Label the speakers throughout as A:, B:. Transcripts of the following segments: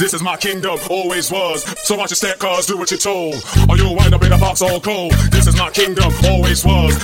A: This is my kingdom, always was. So watch your step, cause do what you're told. Or you'll wind up in a box all cold. This is my kingdom, always was.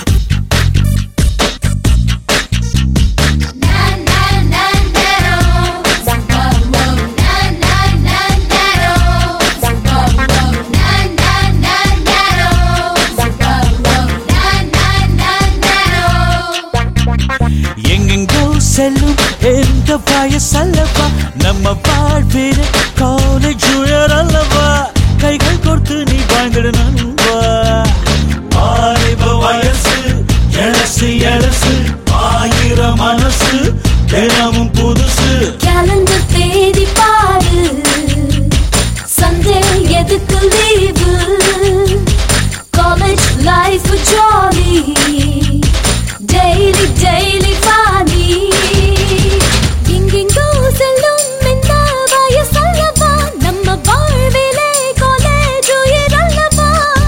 B: செல்லும் எந்த வயசல்லவா நம்ம வாழ்விட college உயர் அல்லவா கைகள் கொடுத்து நீ வாழ்ந்திட நண்பா ஆயிரம் வயசு எழசு எழசு ஆயிரம் மனசு தினமும் புதுசு
C: கேலண்டர் தேதி பாரு சண்டே எதுக்கு leave college life jolly daily daily பானி எங்கெங்கோ செல்லும் இந்த வயசல்லவா நம்ம வாழ்விலே காலேஜ் உயிர் அல்லவா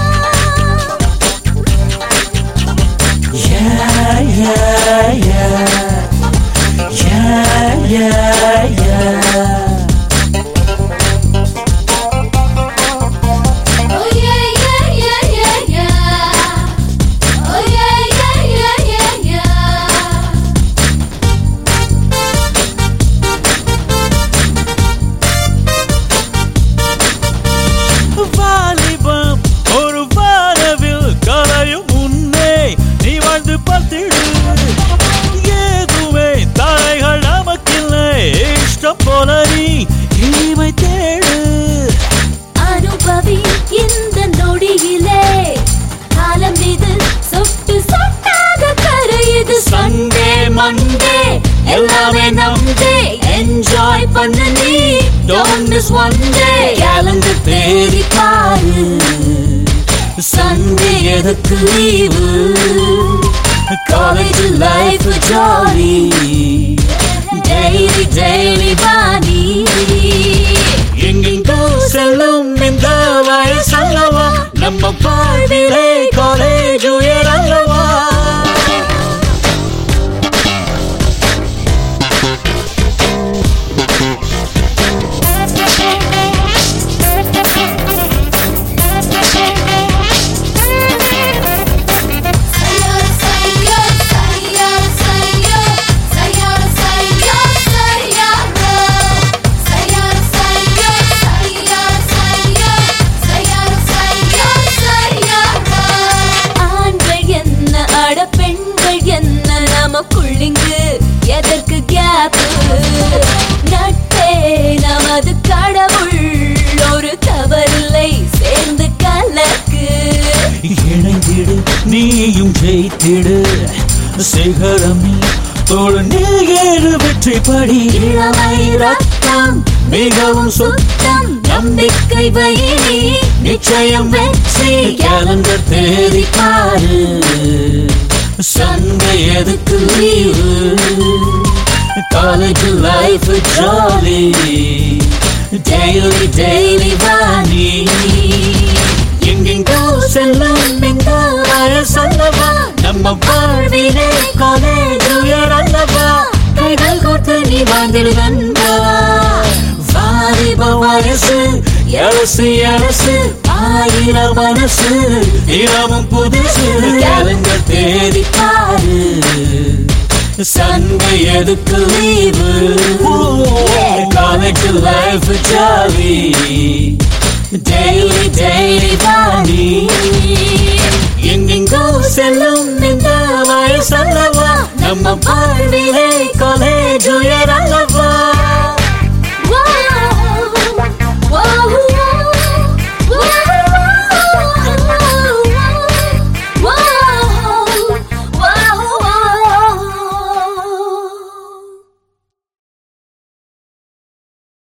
B: yeah yeah yeah yeah yeah yeah
C: அனுபவி இந்த நொடியிலே காலம் இது சொட்டு சொட்டாக கரையுது சண்டே மண்டே எல்லாமே நம்பே என்ஜாய் பண்ணு நீ don't miss one day calendar தேடி பாரு சண்டே எதுக்கு leave college life jolly daily daily பானி
B: எங்கெங்கோ செல்லும் இந்த வயசல்லவா நம்ம வாழ்விலே காலேஜ் உயர் அல்லவா
C: நமக்குள்ளிங்கு எதற்கு கேப் நட்பே நமது கடவுள் ஒரு தவறில்லை சேர்ந்து கலக்கு
B: இணைந்திடு நீயும் ஜெயித்திடு சிகரம் நீ தோழனில் ஏறு வெற்றி படி
C: இளமை ரத்தம் மிகவும் சுத்தம் நம்பிக்கை வைனி நிச்சயம் வெற்றி கேலண்டர் தேடி பாரு
B: சண்டே எதுக்கு leave college life jolly daily daily வாணி எங்கெங்கோ செல்லும் இந்த வயசல்லவா நம்ம வாழ்விலே காலேஜ் உயர் அல்லவா கைகள் கொடுத்து நீ வாழ்ந்திடு நண்பா வாலிப வயசு எழசு எழசு ஆயிரம் மனசு தினமும் புதுசு கேலண்டர் தேடி பாரு சண்டே எதுக்கு leave college life jolly daily daily